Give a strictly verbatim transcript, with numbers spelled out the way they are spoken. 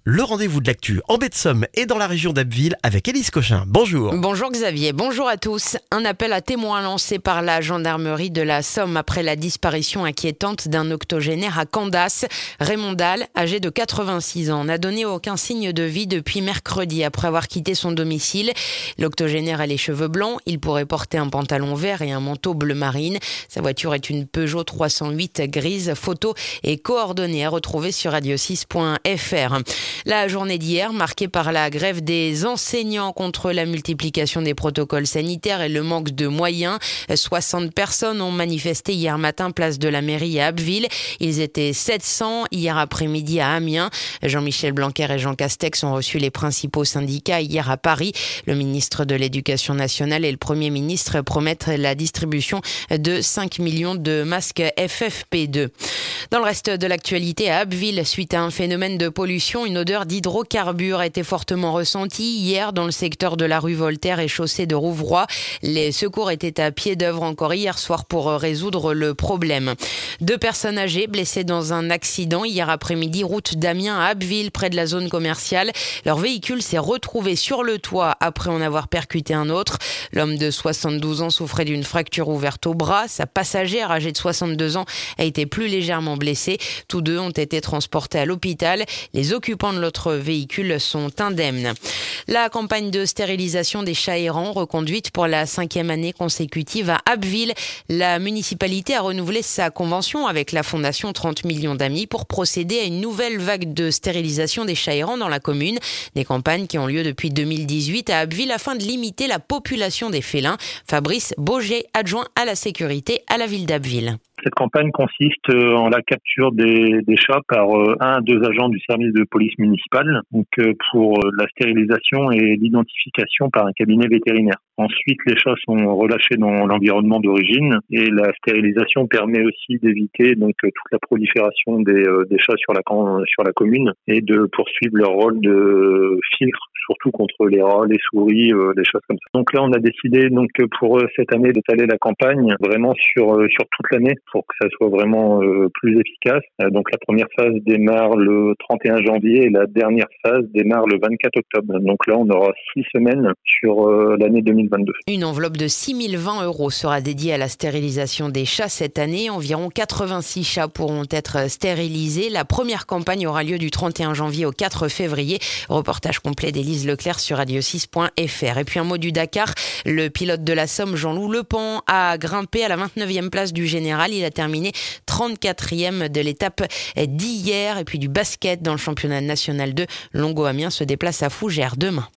Le rendez-vous de l'actu en baie de Somme et dans la région d'Abbeville avec Élise Cochin. Bonjour. Bonjour Xavier, bonjour à tous. Un appel à témoins lancé par la gendarmerie de la Somme après la disparition inquiétante d'un octogénaire à Candace. Raymond Dalle, âgé de quatre-vingt-six ans, n'a donné aucun signe de vie depuis mercredi après avoir quitté son domicile. L'octogénaire a les cheveux blancs, il pourrait porter un pantalon vert et un manteau bleu marine. Sa voiture est une Peugeot trois cent huit grise. Photos et coordonnées à retrouver sur radio six point f r. La journée d'hier, marquée par la grève des enseignants contre la multiplication des protocoles sanitaires et le manque de moyens. soixante personnes ont manifesté hier matin place de la mairie à Abbeville. Ils étaient sept cents hier après-midi à Amiens. Jean-Michel Blanquer et Jean Castex ont reçu les principaux syndicats hier à Paris. Le ministre de l'Éducation nationale et le Premier ministre promettent la distribution de cinq millions de masques F F P deux. Dans le reste de l'actualité, à Abbeville, suite à un phénomène de pollution, une odeur d'hydrocarbures a été fortement ressentie hier dans le secteur de la rue Voltaire et chaussée de Rouvroy. Les secours étaient à pied d'œuvre encore hier soir pour résoudre le problème. Deux personnes âgées blessées dans un accident hier après-midi, route d'Amiens à Abbeville, près de la zone commerciale. Leur véhicule s'est retrouvé sur le toit après en avoir percuté un autre. L'homme de soixante-douze ans souffrait d'une fracture ouverte au bras. Sa passagère, âgée de soixante-deux ans, a été plus légèrement blessée. Tous deux ont été transportés à l'hôpital. Les occupants de l'autre véhicule sont indemnes. La campagne de stérilisation des chats errants reconduite pour la cinquième année consécutive à Abbeville. La municipalité a renouvelé sa convention avec la fondation trente millions d'amis pour procéder à une nouvelle vague de stérilisation des chats errants dans la commune. Des campagnes qui ont lieu depuis deux mille dix-huit à Abbeville afin de limiter la population des félins. Fabrice Boger, adjoint à la sécurité à la ville d'Abbeville. Cette campagne consiste en la capture des, des chats par un à deux agents du service de police municipale, donc pour la stérilisation et l'identification par un cabinet vétérinaire. Ensuite, les chats sont relâchés dans l'environnement d'origine et la stérilisation permet aussi d'éviter donc toute la prolifération des, des chats sur la sur la commune et de poursuivre leur rôle de filtre, surtout contre les rats, les souris, des choses comme ça. Donc là, on a décidé donc pour cette année d'étaler la campagne vraiment sur sur toute l'année, pour que ça soit vraiment euh, plus efficace. Euh, donc la première phase démarre le trente et un janvier et la dernière phase démarre le vingt-quatre octobre. Donc là, on aura six semaines sur euh, l'année deux mille vingt-deux. Une enveloppe de six mille vingt euros sera dédiée à la stérilisation des chats cette année. Environ quatre-vingt-six chats pourront être stérilisés. La première campagne aura lieu du trente et un janvier au quatre février. Reportage complet d'Élise Leclerc sur radio six point f r. Et puis un mot du Dakar. Le pilote de la Somme, Jean-Loup Lepan, a grimpé à la vingt-neuvième place du général. Il a terminé trente-quatrième de l'étape d'hier. Et puis du basket dans le championnat national deux. Longo Amiens se déplace à Fougères demain.